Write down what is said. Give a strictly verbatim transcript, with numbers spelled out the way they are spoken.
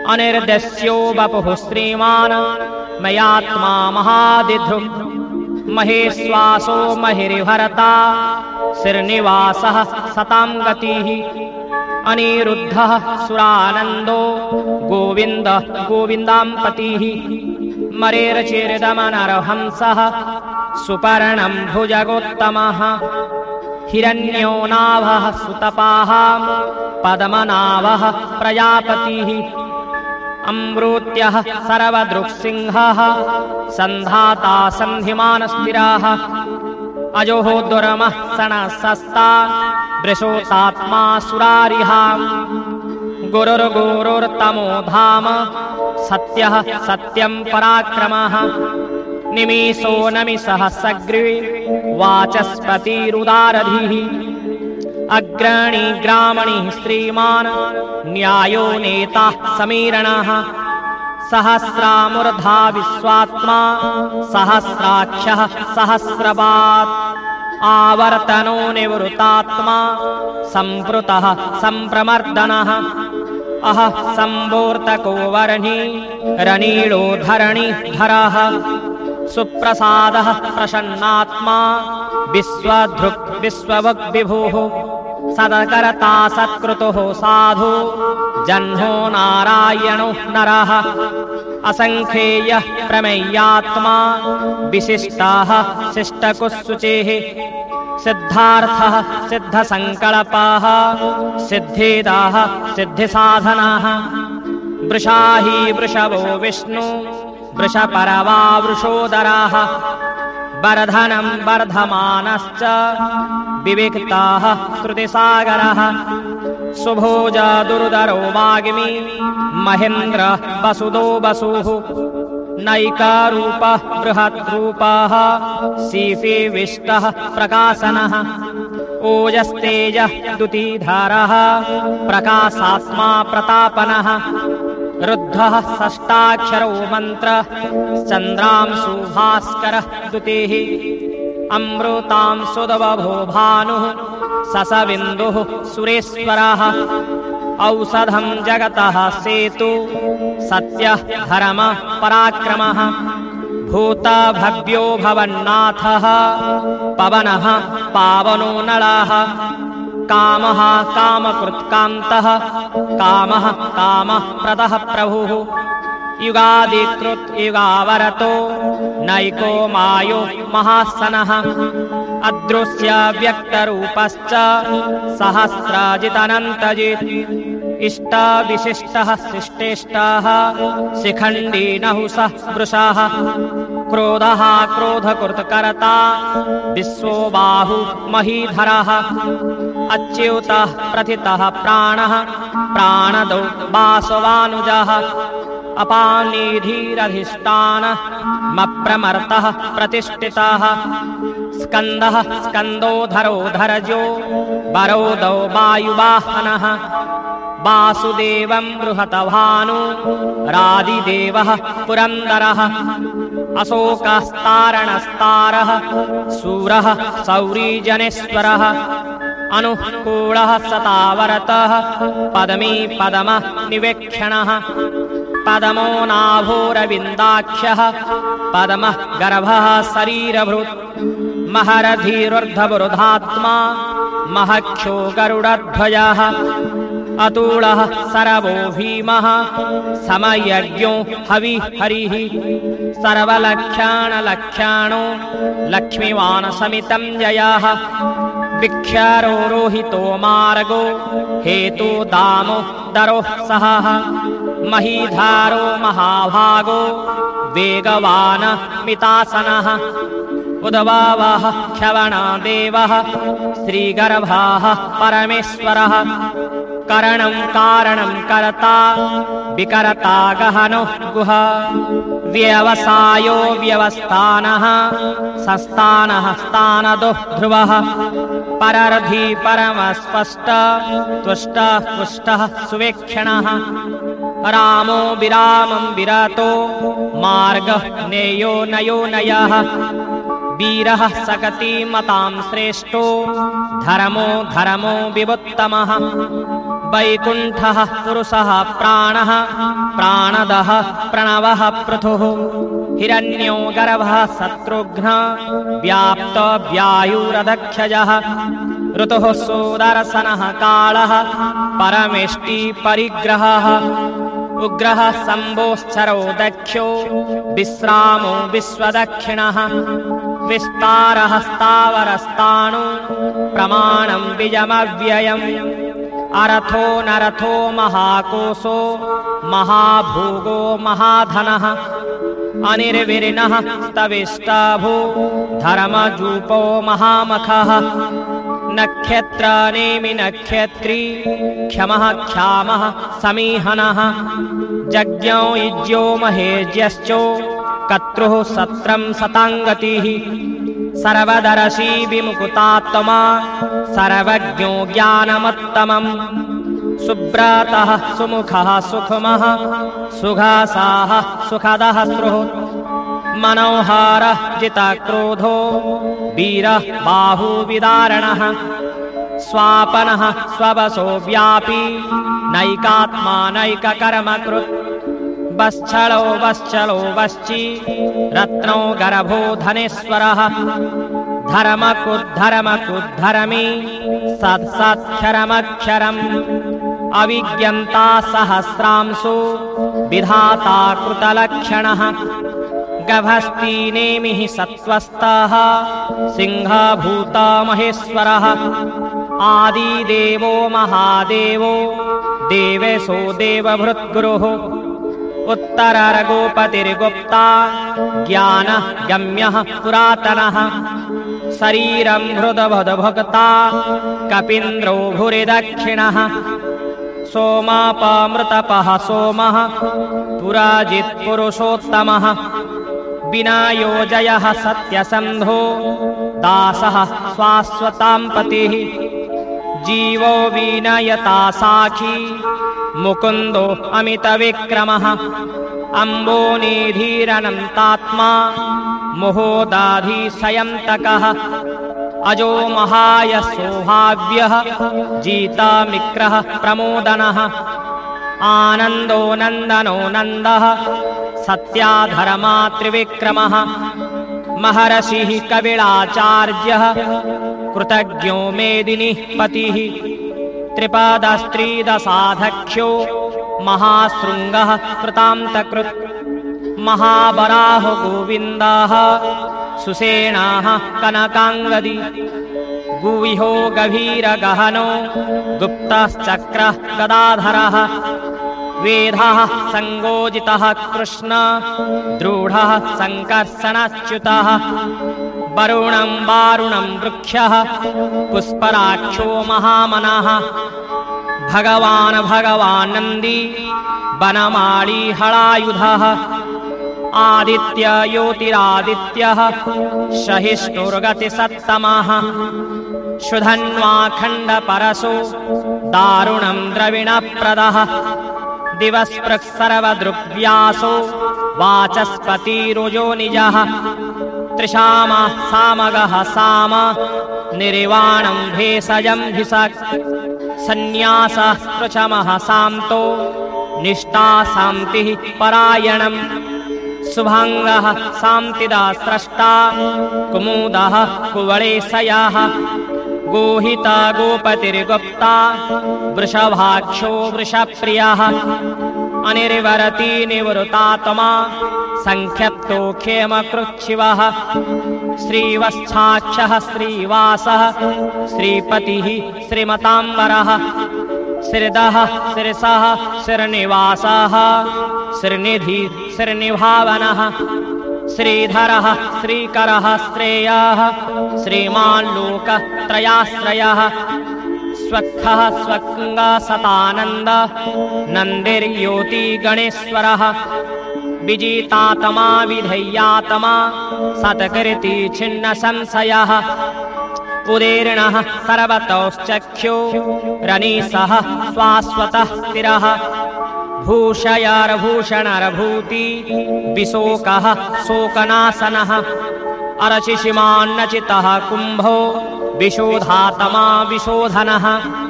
अनिर्देश्यो वपुः श्रीमान् मयात्मा महादिधृक् महेश्वासो महिर्भरता श्रीनिवासः सतां गतिः अनिरुद्धः सुरानन्दो गोविन्द गोविन्दाम्पतिः मरेर्चिर्दमनरहंसः सुपर्णं भुजगोत्तमः हिरण्यो नाभः सुतपाः पद्मनाभः प्रजापतिः अमृत्यः सर्वदृक्सिंहः सन्धाता सन्धिमान् स्थिराः अजोः दुर्मः सणसस्ता वृषोतात्मा सुरारिहा गुरुर्गुरुर्तमो धाम सत्यः सत्यं पराक्रमः निमिषो नमिषः सग्री वाचस्पतिरुदारधिः अग्रणी ग्रामणी श्रीमान् न्यायो नेता समीरणः सहस्रामूर्धा विश्वात्मा सहस्राक्षः सहस्रपात् आवर्तनो निवृतात्मा सम्प्रुतः सम्प्रमर्दनः अहः सम्बोर्तको वर्णी रणीडो धरणीधरः सुप्रसादः प्रसन्नात्मा विश्वधृक् विश्वभुक् विभुः सदकर्ता सत्कृतुः साधु जह्नो नारायणो नरः असंख्येयः प्रमेयात्मा विशिष्टाः शिष्टकुशुचिः सिद्धार्थः सिद्धसङ्कल्पाः सिद्धिदाः सिद्धिसाधनाः वृषाहि वृषभो विष्णु वृषपर्वा वृषोदराः वर्धनं वर्धमानश्च विविक्ताः श्रुतिसागरः सुभोजा दुर्धरो वाग्मी महेन्द्र वसुदो वसुः नैकारूपः बृहद्रूपः सीफीविष्टः प्रकाशनः ओजस्तेजः द्युतिधरः प्रकाशात्मा प्रतापनः रुद्धः षष्ठाक्षरो मन्त्रः चन्द्रांशु भास्करः द्युतिः अमृतांशुदवभो भानुः ससविन्दुः सुरेश्वरः औषधं जगतः सेतु सत्यः धर्मः पराक्रमः भूतभव्यो भवन्नाथः पवनः पावनो नलः कामः कामकृत्कान्तः कामः कामः प्रदः प्रभुः युगादिकृत् युगावरतो नैको मायो महासनः अदृश्य व्यक्तरूपश्च सहस्राजितनन्तजित् इष्टविशिष्टः शिष्टेष्टः शिखण्डी नहुषः वृषः क्रोधः क्रोधकृत्कर्ता विश्वबाहु महीधरः अच्युतः प्रथितः प्राणः प्राणदौ वासवानुजः अपानिधिरधिष्ठानः मप्रमर्तः प्रतिष्ठितः स्कन्दः स्कन्दोधरो धरजो वरोदौ वायुवाहनः वासुदेवं बृहतभानु रादिदेवः पुरन्दरः अशोकस्तारणस्तारः शूरः शौरीजनेश्वरः अनुकूलः सतावरतः पदमी पदमः निवेक्षणः पदमो नाभोरविन्दाक्षः पदमः गर्भः शरीरभृत् महरधिरुर्धवरुधात्मा महक्षो गरुडध्वजः अतुलः सरवो भीमः समयज्ञो हविहरिः सर्वलक्षाणलक्षाणो लक्ष्मीवान् समितं जयः विख्यारो रोहितो मार्गो हेतु दामो दरोः सहः महीधारो महाभागो वेगवान् मितासनः उद्भावः क्षवणदेवः श्रीगर्भः परमेश्वरः करणं कारणं कर्ता विकर्ता गहनो गुह व्यवसायो व्यवस्थानः संस्थानः स्थानदो ध्रुवः परर्धि परमस्पष्ट तुष्ट पुष्टः सुवेक्षणः रामो विरामं विरतो मार्गः नेयो नयो नयः वीरः सकति मतां श्रेष्ठो धर्मो धर्मो विवुत्तमः वैकुण्ठः पुरुषः प्राणः प्राणदः प्रणवः पृथुः हिरण्यो गर्भः शत्रुघ्न व्याप्त व्यायुरदक्षजः ऋतुः सुदर्शनः कालः परमेष्टि परिग्रहः उग्रः शम्भोश्चरो दक्षो विश्रामो विश्वदक्षिणः विस्तारः स्थावरस्ताणु प्रमाणं बीजमव्ययम् अरथो नरथो महाकोशो महाभोगो महाधनः अनिर्विरिणः स्तविष्टाभू धर्मजूपो महामखः नक्षत्रनेमि नक्षत्री क्षमः क्षामः समीहनः यज्ञो युज्यो महेज्यश्चो कत्रुः सत्रं शताङ्गतिः सर्वदर्शी विमुकुतात्मा सर्वज्ञो ज्ञानमुत्तमम् सुब्रतः सुमुखः सुखमः सुघासाः सुखदः स्रुः मनोहरः जितक्रोधो वीरः बाहुविदारणः स्वापनः स्ववशो व्यापी नैकात्मा नैककर्मकृत् वश्चलो वश्चलो वश्ची रत्नो गर्भो धनेश्वरः धर्मकुद्धर्मकुद्धर्मी सत्सत्क्षरमक्षरम् अविज्ञन्ता सहस्रांशो विधाता कृतलक्षणः गभस्ति नेमिः सत्त्वस्तः सिंहभूत महेश्वरः आदिदेवो महादेवो देवेशो देवभृद्गुरुः उत्तरर्गोपतिर्गुप्ता ज्ञानः गम्यः पुरातनः शरीरं हृदभुद्भुक्ता कपीन्द्रो भूरिदक्षिणः सोमापमृतपः सोमः पुराजित्पुरुषोत्तमः विनायोजयः सत्यसन्धो दासः शाश्वतां पतिः जीवो विनयता साखी मुकुन्दो अमितविक्रमः अम्बोनिधिरनन्तात्मा मुहोदाधिशयन्तकः अजो महायशोभाव्यः जीतामिक्रः प्रमोदनः आनन्दो नन्दनो नन्दः सत्याधर्मा त्रिविक्रमः महर्षिः कविलाचार्यः कृतज्ञो मेदिनीः पतिः त्रिपदस्त्रिदशाध्यक्षो महाशृङ्गः कृतान्तकृत् महावराहो गोविन्दः सुषेणाः कनकाङ्गदी गुविहो गभीरगहनो गुप्तश्चक्रः गदाधरः वेदः सङ्गोजितः कृष्ण द्रूढः सङ्कर्षणच्युतः वरुणं वारुणं वृक्षः पुष्पराक्षो महामनः भगवान् भगवान् नन्दी वनमाली हलायुधः आदित्य ज्योतिरादित्यः सहिष्णुर्गतिसत्तमः शुधन्वाखण्डपरशो दारुणं द्रविणप्रदः दिवस्पृक् सर्वदृग्व्यासो वाचस्पतिरुजो निजः त्रिशामः सामगः साम निर्वाणं भेषजं भिषक् सन्न्यासः प्रचमः सान्तो निष्ठा शान्तिः परायणम् शुभाङ्गः शान्तिदा स्रष्टा कुमुदः कुवलेशयः गोहिता गोपतिर्गुप्ता वृषभाक्षो वृषप्रियः अनिर्वरति निवृतात्मा संख्यप्तो क्षेमकृच्छिवः श्रीवत्साक्षः श्रीवासः श्रीपतिः श्रीमताम्बरः श्रीदः श्रीसः श्रीनिवासः श्रीनिधि श्रीनिभावनः श्रीधरः श्रीकरः श्रेयः श्रीमान् लोकत्रयाश्रयः स्वच्छः स्वङ्गसतानन्द नन्दिर्योति गणेश्वरः विजितात्मा विधेयात्मा सत्कृति छिन्न संशयः उदीर्णः सर्वतोश्चक्षु रनीसः शाश्वतः स्थिरः भूषयर्भूषणर्भूति विशोकः शोकनाशनः अरचिषिमान्नचितः कुम्भो विशोधात्मा विशोधनः